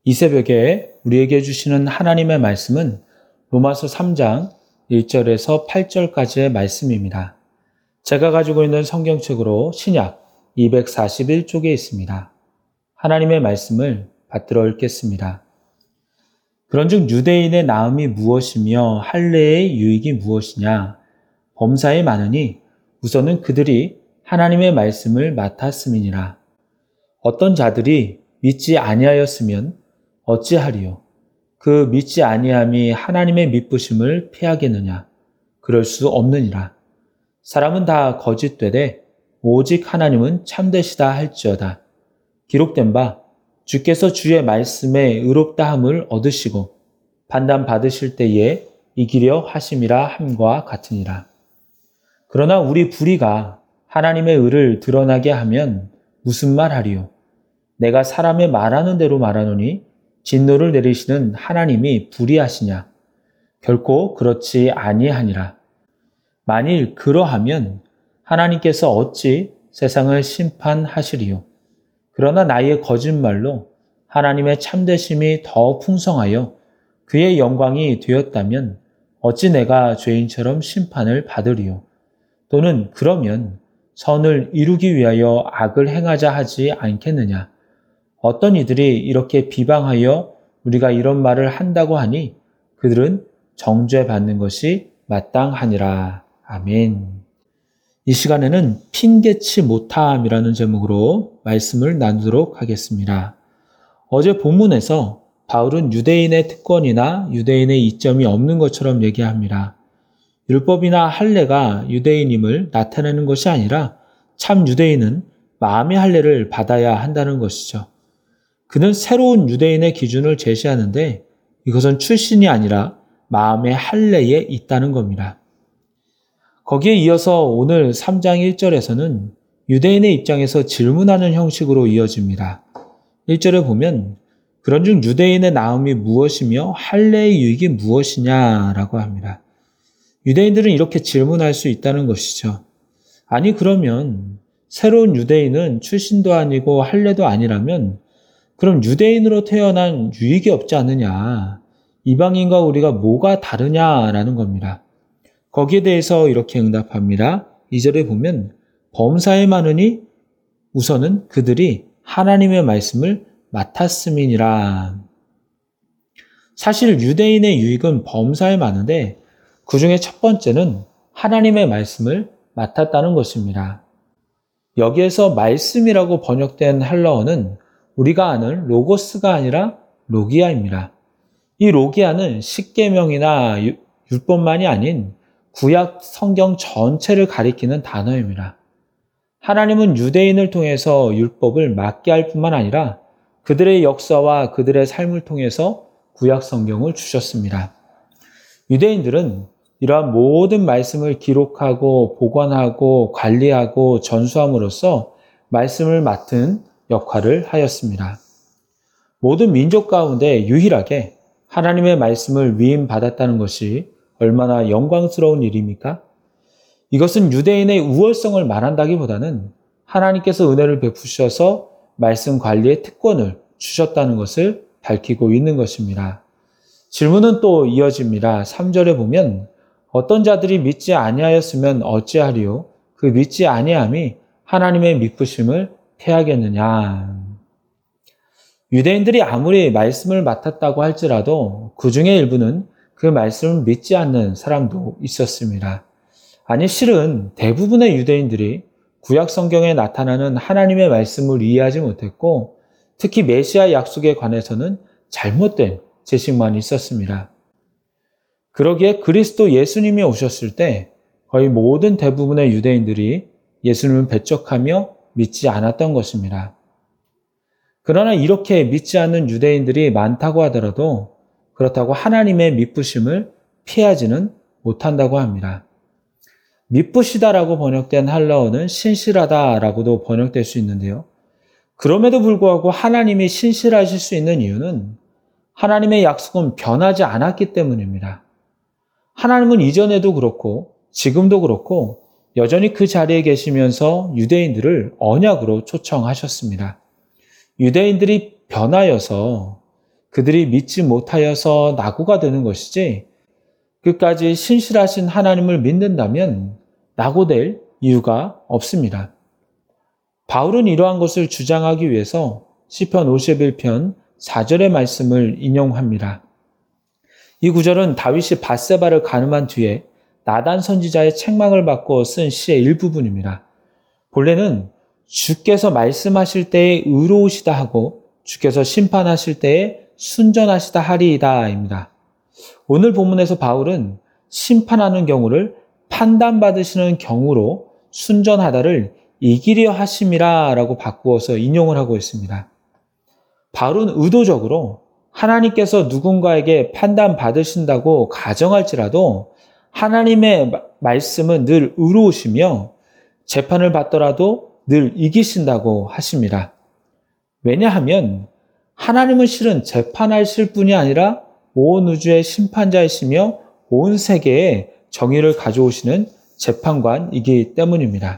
이 새벽에 우리에게 주시는 하나님의 말씀은 로마서 3장 1절에서 8절까지의 말씀입니다. 제가 가지고 있는 성경책으로 신약 241쪽에 있습니다. 하나님의 말씀을 받들어 읽겠습니다. 그런즉 유대인의 나음이 무엇이며 할례의 유익이 무엇이냐? 범사에 많으니 우선은 그들이 하나님의 말씀을 맡았음이니라. 어떤 자들이 믿지 아니하였으면 어찌하리요? 그 믿지 아니함이 하나님의 미쁘심을 피하겠느냐? 그럴 수 없느니라. 사람은 다 거짓되되 오직 하나님은 참되시다 할지어다. 기록된 바 주께서 주의 말씀에 의롭다함을 얻으시고 판단 받으실 때에 이기려 하심이라 함과 같으니라. 그러나 우리 불의가 하나님의 의를 드러나게 하면 무슨 말하리요? 내가 사람의 말하는 대로 말하노니 진노를 내리시는 하나님이 불의하시냐? 결코 그렇지 아니하니라. 만일 그러하면 하나님께서 어찌 세상을 심판하시리요? 그러나 나의 거짓말로 하나님의 참되심이 더 풍성하여 그의 영광이 되었다면 어찌 내가 죄인처럼 심판을 받으리요? 또는 그러면 선을 이루기 위하여 악을 행하자 하지 않겠느냐? 어떤 이들이 이렇게 비방하여 우리가 이런 말을 한다고 하니 그들은 정죄받는 것이 마땅하니라. 아멘. 이 시간에는 핑계치 못함이라는 제목으로 말씀을 나누도록 하겠습니다. 어제 본문에서 바울은 유대인의 특권이나 유대인의 이점이 없는 것처럼 얘기합니다. 율법이나 할례가 유대인임을 나타내는 것이 아니라 참 유대인은 마음의 할례를 받아야 한다는 것이죠. 그는 새로운 유대인의 기준을 제시하는데 이것은 출신이 아니라 마음의 할례에 있다는 겁니다. 거기에 이어서 오늘 3장 1절에서는 유대인의 입장에서 질문하는 형식으로 이어집니다. 1절에 보면 그런즉 유대인의 나음이 무엇이며 할례의 유익이 무엇이냐라고 합니다. 유대인들은 이렇게 질문할 수 있다는 것이죠. 아니 그러면 새로운 유대인은 출신도 아니고 할례도 아니라면 그럼 유대인으로 태어난 유익이 없지 않느냐? 이방인과 우리가 뭐가 다르냐라는 겁니다. 거기에 대해서 이렇게 응답합니다. 2절에 보면 범사에 많으니 우선은 그들이 하나님의 말씀을 맡았음이니라. 사실 유대인의 유익은 범사에 많은데 그 중에 첫 번째는 하나님의 말씀을 맡았다는 것입니다. 여기에서 말씀이라고 번역된 헬라어는 우리가 아는 로고스가 아니라 로기아입니다. 이 로기아는 십계명이나 율법만이 아닌 구약 성경 전체를 가리키는 단어입니다. 하나님은 유대인을 통해서 율법을 맡게 할 뿐만 아니라 그들의 역사와 그들의 삶을 통해서 구약 성경을 주셨습니다. 유대인들은 이러한 모든 말씀을 기록하고 보관하고 관리하고 전수함으로써 말씀을 맡은 역할을 하였습니다. 모든 민족 가운데 유일하게 하나님의 말씀을 위임받았다는 것이 얼마나 영광스러운 일입니까? 이것은 유대인의 우월성을 말한다기보다는 하나님께서 은혜를 베푸셔서 말씀 관리의 특권을 주셨다는 것을 밝히고 있는 것입니다. 질문은 또 이어집니다. 3절에 보면 어떤 자들이 믿지 아니하였으면 어찌하리요? 그 믿지 아니함이 하나님의 미쁘심을 피하겠느냐? 유대인들이 아무리 말씀을 맡았다고 할지라도 그 중에 일부는 그 말씀을 믿지 않는 사람도 있었습니다. 아니 실은 대부분의 유대인들이 구약 성경에 나타나는 하나님의 말씀을 이해하지 못했고 특히 메시아 약속에 관해서는 잘못된 지식만 있었습니다. 그러기에 그리스도 예수님이 오셨을 때 거의 모든 대부분의 유대인들이 예수님을 배척하며 믿지 않았던 것입니다. 그러나 이렇게 믿지 않는 유대인들이 많다고 하더라도 그렇다고 하나님의 미쁘심을 피하지는 못한다고 합니다. 미쁘시다라고 번역된 헬라어는 신실하다라고도 번역될 수 있는데요. 그럼에도 불구하고 하나님이 신실하실 수 있는 이유는 하나님의 약속은 변하지 않았기 때문입니다. 하나님은 이전에도 그렇고 지금도 그렇고 여전히 그 자리에 계시면서 유대인들을 언약으로 초청하셨습니다. 유대인들이 변하여서 그들이 믿지 못하여서 낙오가 되는 것이지, 끝까지 신실하신 하나님을 믿는다면 낙오될 이유가 없습니다. 바울은 이러한 것을 주장하기 위해서 시편 51편 4절의 말씀을 인용합니다. 이 구절은 다윗이 밧세바를 간음한 뒤에 나단 선지자의 책망을 받고 쓴 시의 일부분입니다. 본래는 주께서 말씀하실 때에 의로우시다 하고 주께서 심판하실 때에 순전하시다 하리이다입니다. 오늘 본문에서 바울은 심판하는 경우를 판단받으시는 경우로 순전하다를 이기려 하심이라 라고 바꾸어서 인용을 하고 있습니다. 바울은 의도적으로 하나님께서 누군가에게 판단받으신다고 가정할지라도 하나님의 말씀은 늘 의로우시며 재판을 받더라도 늘 이기신다고 하십니다. 왜냐하면 하나님은 실은 재판하실 뿐이 아니라 온 우주의 심판자이시며 온 세계에 정의를 가져오시는 재판관이기 때문입니다.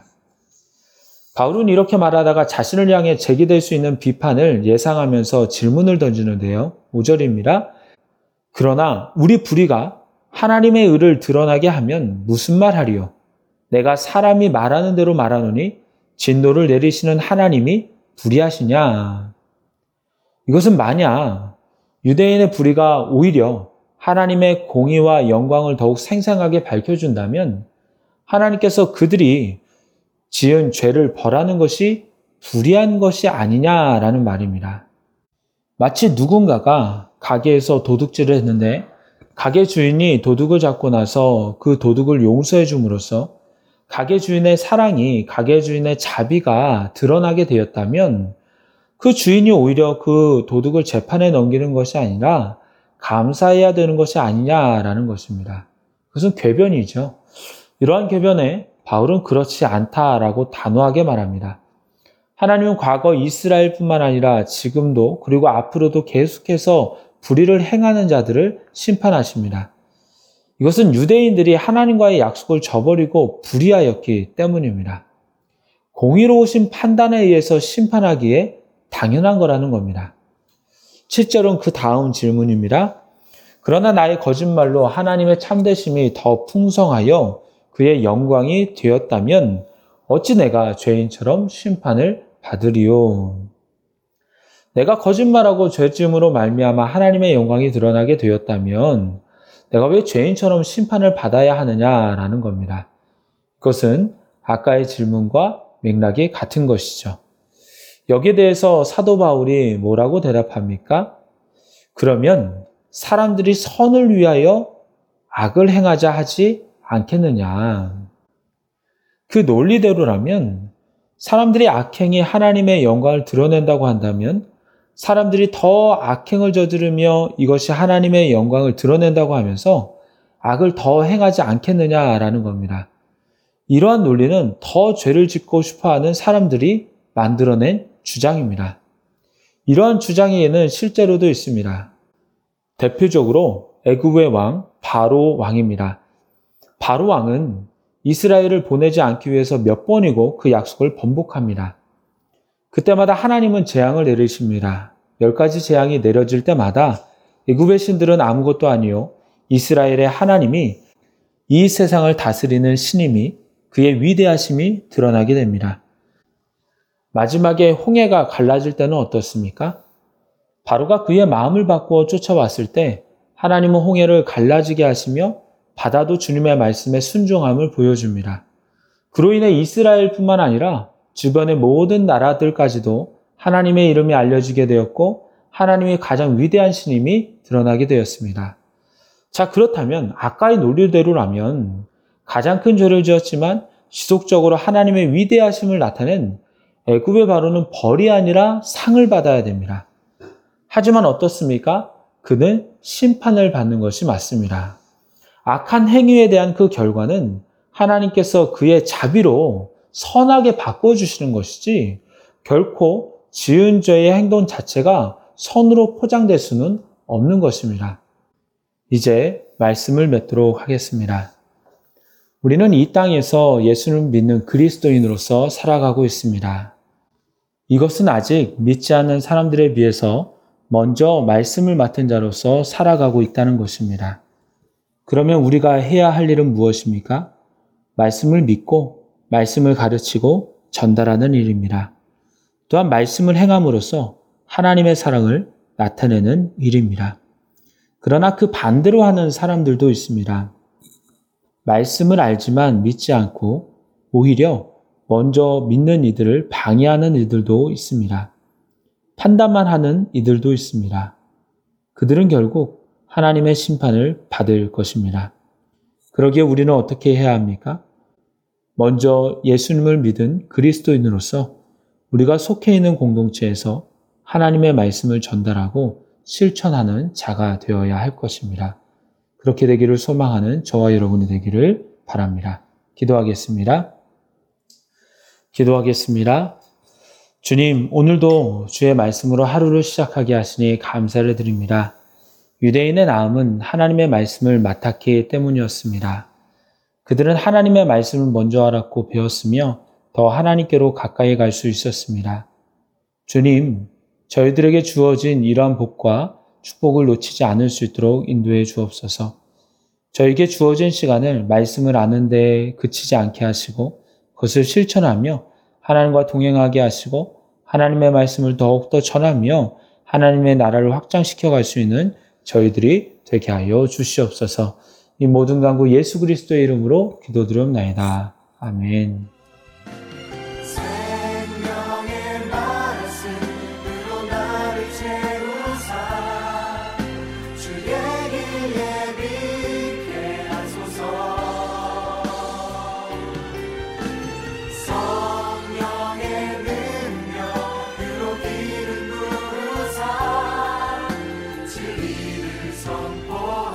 바울은 이렇게 말하다가 자신을 향해 제기될 수 있는 비판을 예상하면서 질문을 던지는데요. 5절입니다. 그러나 우리 불의가 하나님의 의를 드러나게 하면 무슨 말하리요? 내가 사람이 말하는 대로 말하노니 진노를 내리시는 하나님이 불의하시냐? 이것은 만약 유대인의 불의가 오히려 하나님의 공의와 영광을 더욱 생생하게 밝혀준다면 하나님께서 그들이 지은 죄를 벌하는 것이 불의한 것이 아니냐라는 말입니다. 마치 누군가가 가게에서 도둑질을 했는데 가게 주인이 도둑을 잡고 나서 그 도둑을 용서해 줌으로써 가게 주인의 사랑이 가게 주인의 자비가 드러나게 되었다면 그 주인이 오히려 그 도둑을 재판에 넘기는 것이 아니라 감사해야 되는 것이 아니냐라는 것입니다. 그것은 궤변이죠. 이러한 궤변에 바울은 그렇지 않다라고 단호하게 말합니다. 하나님은 과거 이스라엘뿐만 아니라 지금도 그리고 앞으로도 계속해서 불의를 행하는 자들을 심판하십니다. 이것은 유대인들이 하나님과의 약속을 저버리고 불의하였기 때문입니다. 공의로우신 판단에 의해서 심판하기에 당연한 거라는 겁니다. 7절은 그 다음 질문입니다. 그러나 나의 거짓말로 하나님의 참되심이 더 풍성하여 그의 영광이 되었다면 어찌 내가 죄인처럼 심판을 받으리요? 내가 거짓말하고 죄짐으로 말미암아 하나님의 영광이 드러나게 되었다면 내가 왜 죄인처럼 심판을 받아야 하느냐라는 겁니다. 그것은 아까의 질문과 맥락이 같은 것이죠. 여기에 대해서 사도 바울이 뭐라고 대답합니까? 그러면 사람들이 선을 위하여 악을 행하자 하지 않겠느냐. 그 논리대로라면 사람들이 악행이 하나님의 영광을 드러낸다고 한다면 사람들이 더 악행을 저지르며 이것이 하나님의 영광을 드러낸다고 하면서 악을 더 행하지 않겠느냐라는 겁니다. 이러한 논리는 더 죄를 짓고 싶어하는 사람들이 만들어낸 주장입니다. 이러한 주장에는 실제로도 있습니다. 대표적으로 애굽의 왕 바로 왕입니다. 바로 왕은 이스라엘을 보내지 않기 위해서 몇 번이고 그 약속을 번복합니다. 그때마다 하나님은 재앙을 내리십니다. 10가지 재앙이 내려질 때마다 애굽의 신들은 아무것도 아니요 이스라엘의 하나님이 이 세상을 다스리는 신임이 그의 위대하심이 드러나게 됩니다. 마지막에 홍해가 갈라질 때는 어떻습니까? 바로가 그의 마음을 바꾸어 쫓아왔을 때 하나님은 홍해를 갈라지게 하시며 바다도 주님의 말씀에 순종함을 보여줍니다. 그로 인해 이스라엘뿐만 아니라 주변의 모든 나라들까지도 하나님의 이름이 알려지게 되었고 하나님이 가장 위대한 신임이 드러나게 되었습니다. 자, 그렇다면 아까의 논리대로라면 가장 큰 죄를 지었지만 지속적으로 하나님의 위대하심을 나타낸 애굽의 바로는 벌이 아니라 상을 받아야 됩니다. 하지만 어떻습니까? 그는 심판을 받는 것이 맞습니다. 악한 행위에 대한 그 결과는 하나님께서 그의 자비로 선하게 바꿔주시는 것이지 결코 지은 죄의 행동 자체가 선으로 포장될 수는 없는 것입니다. 이제 말씀을 맺도록 하겠습니다. 우리는 이 땅에서 예수를 믿는 그리스도인으로서 살아가고 있습니다. 이것은 아직 믿지 않는 사람들에 비해서 먼저 말씀을 맡은 자로서 살아가고 있다는 것입니다. 그러면 우리가 해야 할 일은 무엇입니까? 말씀을 믿고 말씀을 가르치고 전달하는 일입니다. 또한 말씀을 행함으로써 하나님의 사랑을 나타내는 일입니다. 그러나 그 반대로 하는 사람들도 있습니다. 말씀을 알지만 믿지 않고 오히려 먼저 믿는 이들을 방해하는 이들도 있습니다. 판단만 하는 이들도 있습니다. 그들은 결국 하나님의 심판을 받을 것입니다. 그러기에 우리는 어떻게 해야 합니까? 먼저 예수님을 믿은 그리스도인으로서 우리가 속해 있는 공동체에서 하나님의 말씀을 전달하고 실천하는 자가 되어야 할 것입니다. 그렇게 되기를 소망하는 저와 여러분이 되기를 바랍니다. 기도하겠습니다. 주님, 오늘도 주의 말씀으로 하루를 시작하게 하시니 감사를 드립니다. 유대인의 나음은 하나님의 말씀을 맡았기 때문이었습니다. 그들은 하나님의 말씀을 먼저 알았고 배웠으며 더 하나님께로 가까이 갈 수 있었습니다. 주님, 저희들에게 주어진 이러한 복과 축복을 놓치지 않을 수 있도록 인도해 주옵소서. 저에게 주어진 시간을 말씀을 아는 데 그치지 않게 하시고 그것을 실천하며 하나님과 동행하게 하시고 하나님의 말씀을 더욱더 전하며 하나님의 나라를 확장시켜 갈 수 있는 저희들이 되게 하여 주시옵소서. 이 모든 간구 예수 그리스도의 이름으로 기도드리옵나이다. 아멘. 생명의 말씀으로 나를 채우사 주의 길 예비케 하소서. 성령의 능력으로 길을 부르사 진리를 선포